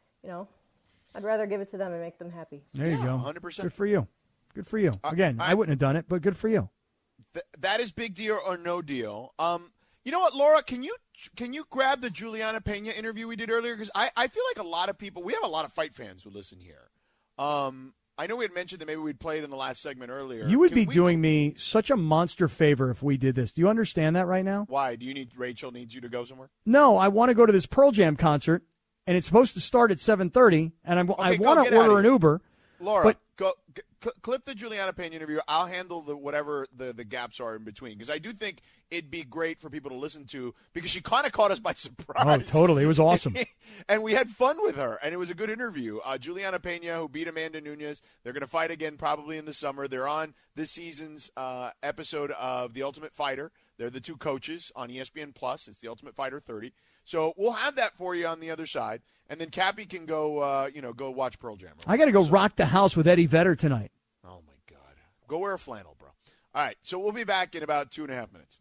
I'd rather give it to them and make them happy. There you go. 100%. Good for you. Good for you. Again, I wouldn't have done it, but good for you. That is big deal or no deal. You know what, Laura? Can you grab the Juliana Pena interview we did earlier? Because I feel like a lot of people – we have a lot of fight fans who listen here. I know we had mentioned that maybe we'd play it in the last segment earlier. You would be doing me such a monster favor if we did this. Do you understand that right now? Why? Rachel needs you to go somewhere? No, I want to go to this Pearl Jam concert. And it's supposed to start at 7:30, and I want to order an Uber. Laura, go clip the Juliana Pena interview. I'll handle whatever the gaps are in between, because I do think it'd be great for people to listen to, because she kind of caught us by surprise. Oh, totally. It was awesome. And we had fun with her, and it was a good interview. Juliana Pena, who beat Amanda Nunes, they're going to fight again probably in the summer. They're on this season's episode of The Ultimate Fighter. They're the two coaches on ESPN+. It's The Ultimate Fighter 30. So we'll have that for you on the other side, and then Cappy can go, go watch Pearl Jam. I got to go rock the house with Eddie Vedder tonight. Oh my God! Go wear a flannel, bro. All right, so we'll be back in about 2.5 minutes.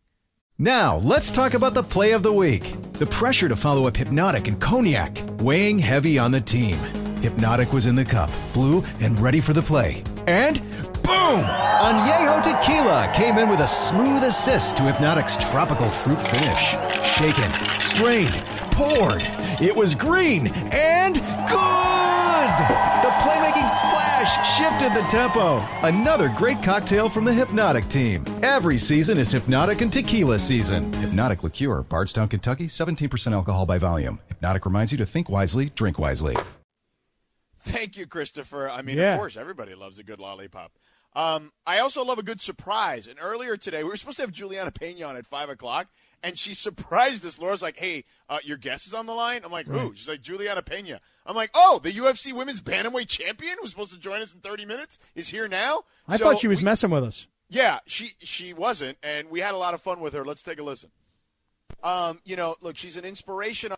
Now let's talk about the play of the week. The pressure to follow up Hypnotic and Cognac, weighing heavy on the team. Hypnotic was in the cup, blue, and ready for the play, and boom! Añejo Tequila came in with a smooth assist to Hypnotic's tropical fruit finish. Shaken, strained, poured. It was green and good! The playmaking splash shifted the tempo. Another great cocktail from the Hypnotic team. Every season is Hypnotic and Tequila season. Hypnotic Liqueur, Bardstown, Kentucky, 17% alcohol by volume. Hypnotic reminds you to think wisely, drink wisely. Thank you, Christopher. I mean, Of course, everybody loves a good lollipop. I also love a good surprise. And earlier today, we were supposed to have Juliana Pena on at 5 o'clock, and she surprised us. Laura's like, hey, your guest is on the line? I'm like, who? She's like, Juliana Pena. I'm like, oh, the UFC Women's Bantamweight Champion who's supposed to join us in 30 minutes is here now? I thought she was messing with us. Yeah, she wasn't, and we had a lot of fun with her. Let's take a listen. Look, she's an inspiration.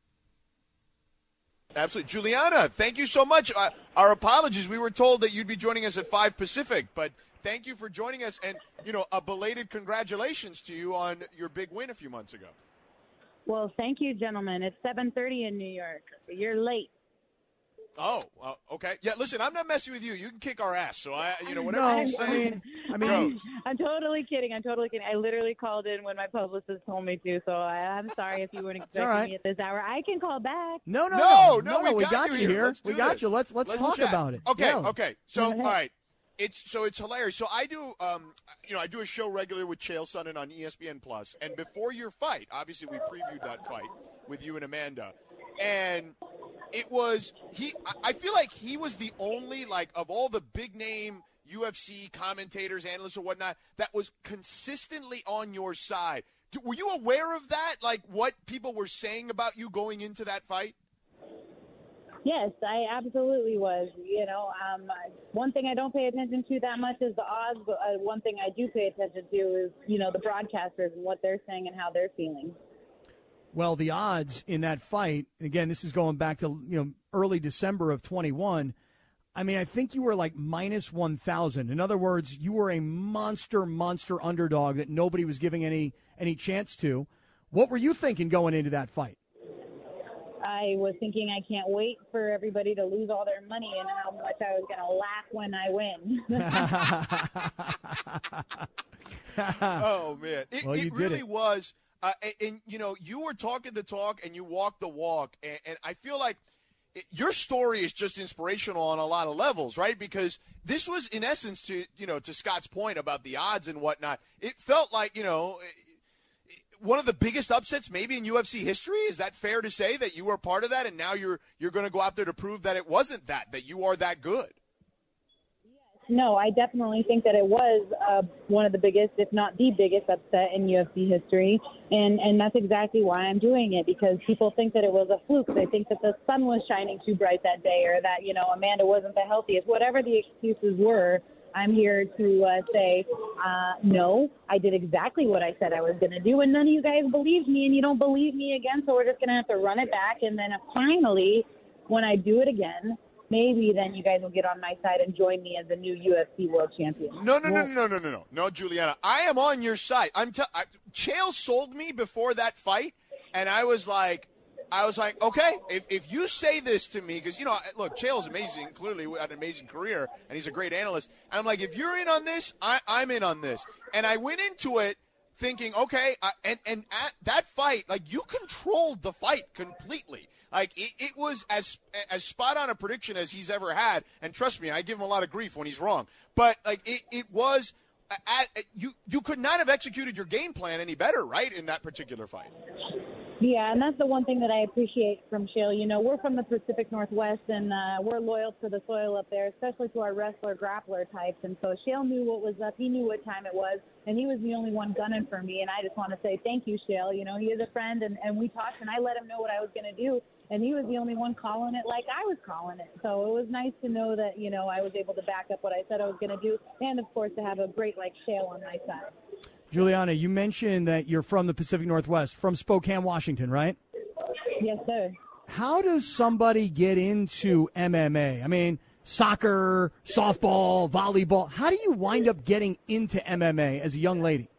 Absolutely. Juliana, thank you so much. Our apologies. We were told that you'd be joining us at 5 Pacific, but thank you for joining us, and, a belated congratulations to you on your big win a few months ago. Well, thank you, gentlemen. It's 7:30 in New York. You're late. Oh, okay. Yeah, listen, I'm not messing with you. You can kick our ass. So whatever No, you say. I mean, I'm totally kidding. I literally called in when my publicist told me to, so I'm sorry if you weren't expecting me at this hour. I can call back. No, we got you here. We got you. Let's talk chat about it. Okay, Yeah. okay. So, all right. It's hilarious. So I do, I do a show regularly with Chael Sonnen on ESPN Plus, and before your fight, obviously we previewed that fight with you and Amanda, and it was I feel like he was the only, like, of all the big name UFC commentators, analysts, or whatnot, that was consistently on your side. Were you aware of that? Like, what people were saying about you going into that fight? Yes, I absolutely was. One thing I don't pay attention to that much is the odds, but one thing I do pay attention to is, the broadcasters and what they're saying and how they're feeling. Well, the odds in that fight, again, this is going back to, early December of 21. I mean, I think you were like minus 1,000. In other words, you were a monster underdog that nobody was giving any chance to. What were you thinking going into that fight? I was thinking I can't wait for everybody to lose all their money and how much I was going to laugh when I win. Oh, man. It really was. And you were talking the talk and you walked the walk. And I feel like your story is just inspirational on a lot of levels, right? Because this was, in essence, to Scott's point about the odds and whatnot, it felt like, one of the biggest upsets maybe in UFC history. Is that fair to say that you were part of that, and now you're going to go out there to prove that it wasn't that you are that good? No, I definitely think that it was one of the biggest, if not the biggest, upset in UFC history, and that's exactly why I'm doing it, because people think that it was a fluke. They think that the sun was shining too bright that day, or that, Amanda wasn't the healthiest. Whatever the excuses were, I'm here to say, no, I did exactly what I said I was going to do, and none of you guys believed me, and you don't believe me again, so we're just going to have to run it back, and then finally, when I do it again, maybe then you guys will get on my side and join me as a new UFC world champion. No, Juliana. I am on your side. Chael sold me before that fight, and I was like, okay, if you say this to me, because, look, Chael's amazing, clearly had an amazing career, and he's a great analyst. And I'm like, if you're in on this, I'm in on this. And I went into it thinking, okay, and at that fight, like, you controlled the fight completely. Like, it was as spot on a prediction as he's ever had. And trust me, I give him a lot of grief when he's wrong. But, like, it was you could not have executed your game plan any better, right, in that particular fight. Yeah, and that's the one thing that I appreciate from Chael. We're from the Pacific Northwest, and we're loyal to the soil up there, especially to our wrestler-grappler types. And so Chael knew what was up. He knew what time it was, and he was the only one gunning for me. And I just want to say thank you, Chael. He is a friend, and we talked, and I let him know what I was going to do. And he was the only one calling it like I was calling it. So it was nice to know that, I was able to back up what I said I was going to do, and, of course, to have a great Chael on my side. Juliana, you mentioned that you're from the Pacific Northwest, from Spokane, Washington, right? Yes, sir. How does somebody get into MMA? I mean, soccer, softball, volleyball. How do you wind up getting into MMA as a young lady?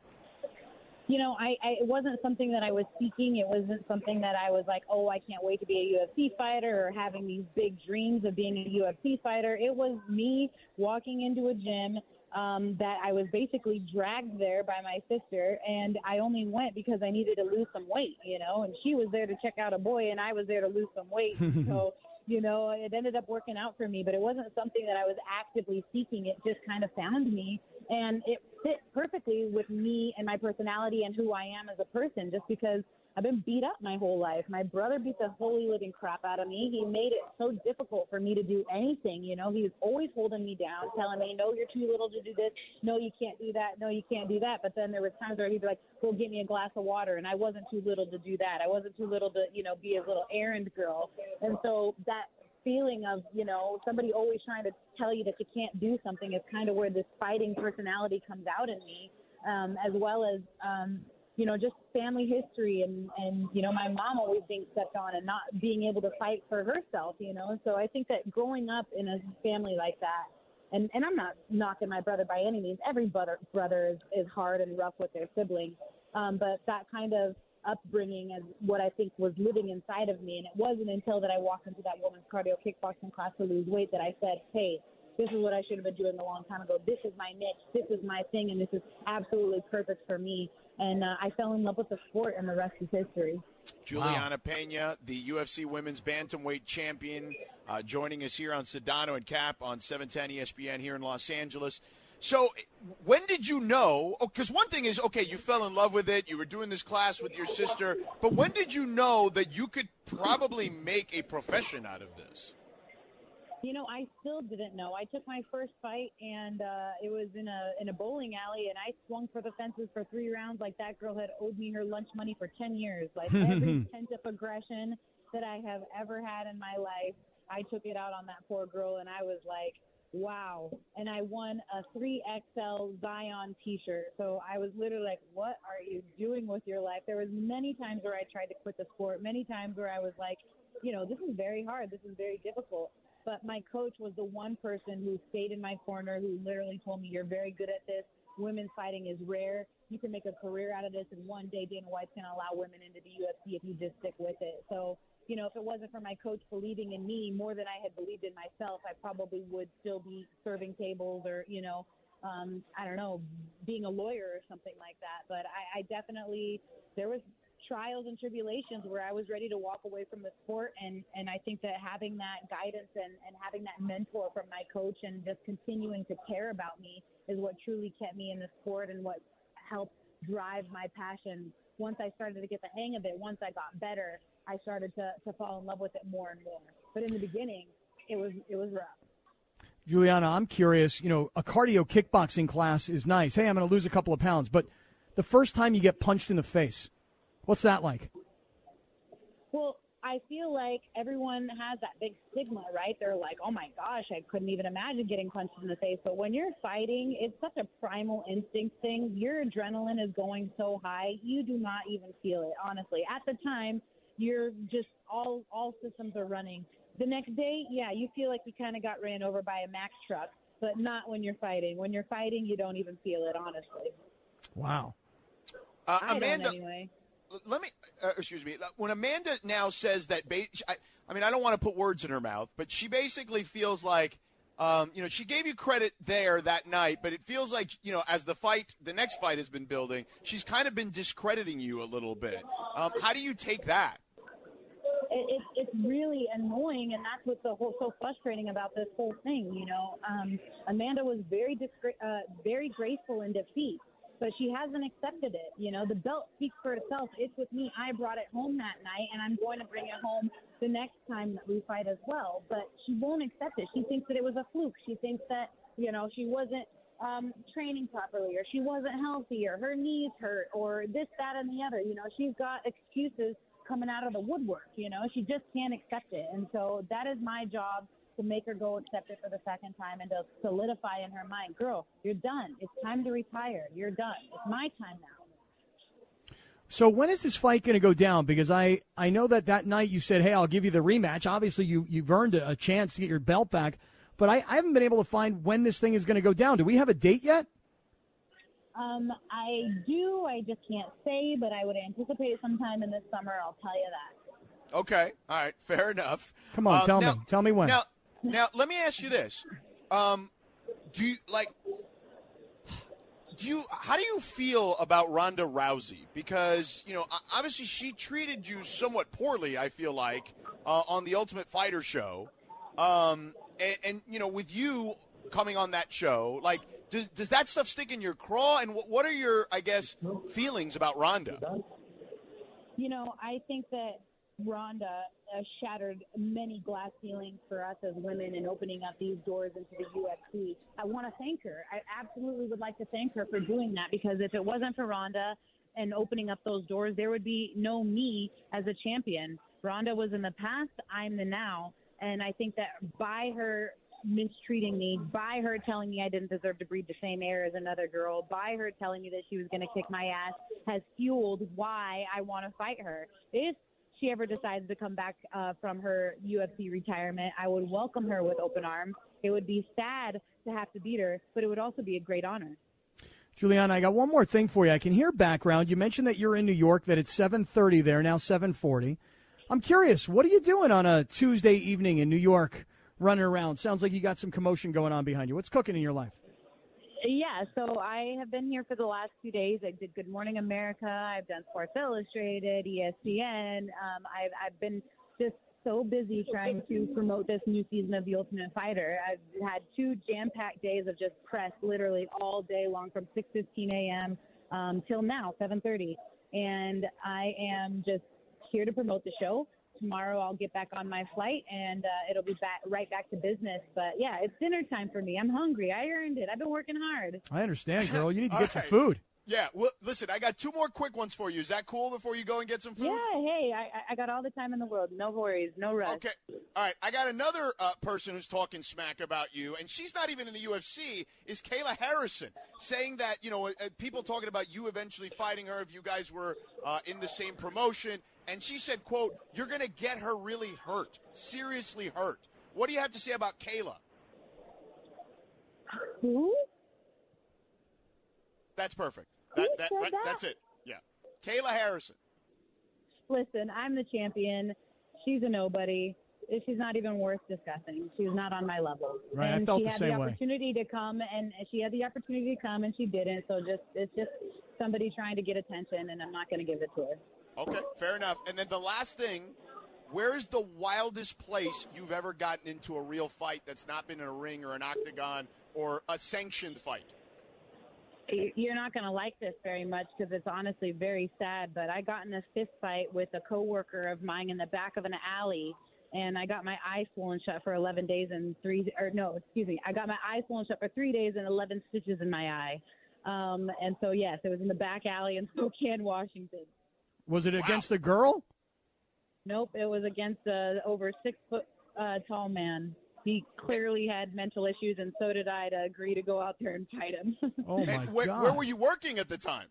It wasn't something that I was seeking. It wasn't something that I was like, oh, I can't wait to be a UFC fighter, or having these big dreams of being a UFC fighter. It was me walking into a gym that I was basically dragged there by my sister, and I only went because I needed to lose some weight, and she was there to check out a boy, and I was there to lose some weight. So, it ended up working out for me, but it wasn't something that I was actively seeking. It just kind of found me, and it fit perfectly with me and my personality and who I am as a person, just because I've been beat up my whole life. My brother beat the holy living crap out of me. He made it so difficult for me to do anything. He was always holding me down, telling me, no, you're too little to do this. No, you can't do that. No, you can't do that. But then there was times where he'd be like, go get me a glass of water. And I wasn't too little to do that. I wasn't too little to, be a little errand girl. And so that feeling of, somebody always trying to tell you that you can't do something is kind of where this fighting personality comes out in me, as well as, just family history and my mom always being stepped on and not being able to fight for herself, So I think that growing up in a family like that, and I'm not knocking my brother by any means. Every brother is hard and rough with their siblings. But that kind of upbringing as what I think was living inside of me. And it wasn't until that I walked into that women's cardio kickboxing class to lose weight that I said, hey, this is what I should have been doing a long time ago. This is my niche. This is my thing, and this is absolutely perfect for me. And I fell in love with the sport, and the rest is history. Juliana Pena, the UFC Women's Bantamweight Champion, joining us here on Sedano and Cap on 710 ESPN here in Los Angeles. So when did you know? Because one thing is, okay, you fell in love with it. You were doing this class with your sister. But when did you know that you could probably make a profession out of this? You know, I still didn't know. I took my first fight, and it was in a bowling alley, and I swung for the fences for 3 rounds like that girl had owed me her lunch money for 10 years. Like every pent-up aggression that I have ever had in my life, I took it out on that poor girl, and I was like, wow. And I won a 3XL Zion t-shirt. So I was literally like, what are you doing with your life? There was many times where I tried to quit the sport, many times where I was like, you know, this is very hard. This is very difficult. But my coach was the one person who stayed in my corner, who literally told me, you're very good at this. Women's fighting is rare. You can make a career out of this, and one day Dana White's going to allow women into the UFC if you just stick with it. So, you know, if it wasn't for my coach believing in me more than I had believed in myself, I probably would still be serving tables or, you know, I don't know, being a lawyer or something like that. But I definitely, there was trials and tribulations where I was ready to walk away from the sport. And I think that having that guidance and having that mentor from my coach and just continuing to care about me is what truly kept me in the sport and what helped drive my passion. Once I started to get the hang of it, once I got better, I started to fall in love with it more and more. But in the beginning, it was rough. Juliana, I'm curious, you know, a cardio kickboxing class is nice. Hey, I'm going to lose a couple of pounds. But the first time you get punched in the face, what's that like? Well, I feel like everyone has that big stigma, right? They're like, oh my gosh, I couldn't even imagine getting punched in the face. But when you're fighting, it's such a primal instinct thing. Your adrenaline is going so high, you do not even feel it, honestly. At the time, you're just all systems are running. The next day, yeah, you feel like you kind of got ran over by a Mack truck, but not when you're fighting. When you're fighting, you don't even feel it, honestly. Wow. Amanda, don't anyway. Let me, excuse me, when Amanda now says that, I mean, I don't want to put words in her mouth, but she basically feels like, you know, she gave you credit there that night, but it feels like, you know, as the next fight has been building, she's kind of been discrediting you a little bit. How do you take that? It's really annoying, and that's what's so frustrating about this whole thing. You know, Amanda was very graceful in defeat, but she hasn't accepted it. You know, the belt speaks for itself. It's with me. I brought it home that night, and I'm going to bring it home the next time that we fight as well. But she won't accept it. She thinks that it was a fluke. She thinks that, you know, she wasn't training properly, or she wasn't healthy, or her knees hurt, or this, that, and the other. You know, she's got excuses coming out of the woodwork. You know, she just can't accept it. And so that is my job, to make her go accept it for the second time and to solidify in her mind, girl, you're done. It's time to retire. You're done. It's my time now. So when is this fight going to go down? Because I know that night you said, hey, I'll give you the rematch. Obviously, you've earned a chance to get your belt back. But I haven't been able to find when this thing is going to go down. Do we have a date yet? I do. I just can't say, but I would anticipate sometime in this summer. I'll tell you that. Okay. All right. Fair enough. Come on, tell me. Tell me when. Now, let me ask you this. How do you feel about Ronda Rousey? Because, you know, obviously she treated you somewhat poorly, I feel like, on the Ultimate Fighter show. And, you know, with you coming on that show, like, does that stuff stick in your craw? And what are your, I guess, feelings about Ronda? You know, I think that Ronda shattered many glass ceilings for us as women and opening up these doors into the UFC. I want to thank her. I absolutely would like to thank her for doing that, because if it wasn't for Ronda and opening up those doors, there would be no me as a champion. Ronda was in the past, I'm the now. And I think that by her mistreating me, by her telling me I didn't deserve to breathe the same air as another girl, by her telling me that she was going to kick my ass, has fueled why I want to fight her. If she ever decides to come back from her UFC retirement, I would welcome her with open arms. It would be sad to have to beat her, but it would also be a great honor. Juliana, I got one more thing for you. I can hear background. You mentioned that you're in New York, that it's 7:30 there, now 7:40. I'm curious, what are you doing on a Tuesday evening in New York running around? Sounds like you got some commotion going on behind you. What's cooking in your life? Yeah, so I have been here for the last 2 days. I did Good Morning America. I've done Sports Illustrated, ESPN. I've been just so busy trying to promote this new season of The Ultimate Fighter. I've had 2 jam-packed days of just press literally all day long from 6:15 a.m. Till now, 7:30. And I am just here to promote the show. Tomorrow I'll get back on my flight, and it'll be right back to business. But, yeah, it's dinner time for me. I'm hungry. I earned it. I've been working hard. I understand, girl. You need to get some food. Yeah, well, listen, I got 2 more quick ones for you. Is that cool before you go and get some food? Yeah, hey, I got all the time in the world. No worries, no rush. Okay, all right. I got another person who's talking smack about you, and she's not even in the UFC, is Kayla Harrison, saying that, people talking about you eventually fighting her if you guys were in the same promotion. And she said, quote, "You're going to get her really hurt, seriously hurt." What do you have to say about Kayla? Who? That's perfect. Who said that? That's it. Yeah. Kayla Harrison. Listen, I'm the champion. She's a nobody. She's not even worth discussing. She's not on my level. Right, and I felt she the had same the way. opportunity to come, and she had the opportunity to come, and she didn't. So it's just somebody trying to get attention, and I'm not going to give it to her. Okay, fair enough. And then the last thing, where is the wildest place you've ever gotten into a real fight that's not been in a ring or an octagon or a sanctioned fight? You're not going to like this very much because it's honestly very sad, but I got in a fist fight with a coworker of mine in the back of an alley, and I got my eye swollen shut for 11 days and I got my eye swollen shut for 3 days and 11 stitches in my eye. And so, yes, it was in the back alley in Spokane, Washington. Was it against a girl? Nope, it was against a over 6 foot tall man. He clearly had mental issues, and so did I, to agree to go out there and fight him. Oh, my God. Where were you working at the time?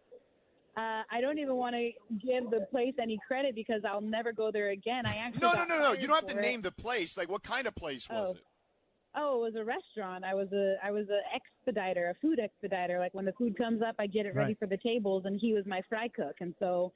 I don't even want to give the place any credit because I'll never go there again. I actually No. You don't have to name the place. Like, what kind of place was it? Oh, it was a restaurant. I was a expediter, a food expediter. Like when the food comes up, I get it ready for the tables, and he was my fry cook. And so,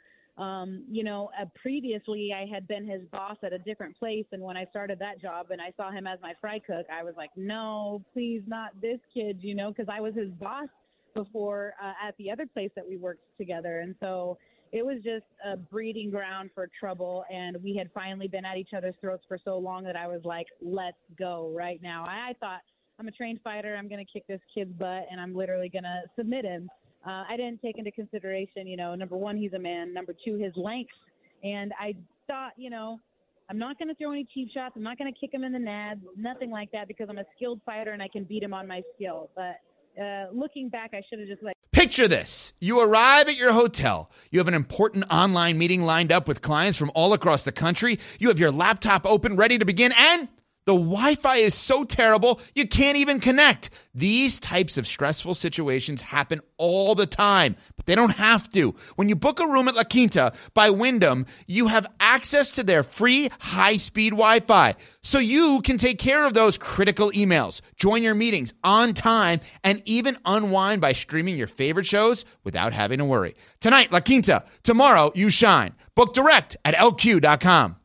previously I had been his boss at a different place, and when I started that job and I saw him as my fry cook, I was like, no, please not this kid, because I was his boss before at the other place that we worked together. And so it was just a breeding ground for trouble, and we had finally been at each other's throats for so long that I was like, let's go right now. I thought, I'm a trained fighter. I'm going to kick this kid's butt, and I'm literally going to submit him. I didn't take into consideration, number one, he's a man. Number two, his length. And I thought, I'm not going to throw any cheap shots. I'm not going to kick him in the nads, nothing like that, because I'm a skilled fighter and I can beat him on my skill. But looking back, I should have just Picture this. You arrive at your hotel. You have an important online meeting lined up with clients from all across the country. You have your laptop open, ready to begin, and the Wi-Fi is so terrible, you can't even connect. These types of stressful situations happen all the time, but they don't have to. When you book a room at La Quinta by Wyndham, you have access to their free high-speed Wi-Fi, so you can take care of those critical emails, join your meetings on time, and even unwind by streaming your favorite shows without having to worry. Tonight, La Quinta. Tomorrow, you shine. Book direct at LQ.com.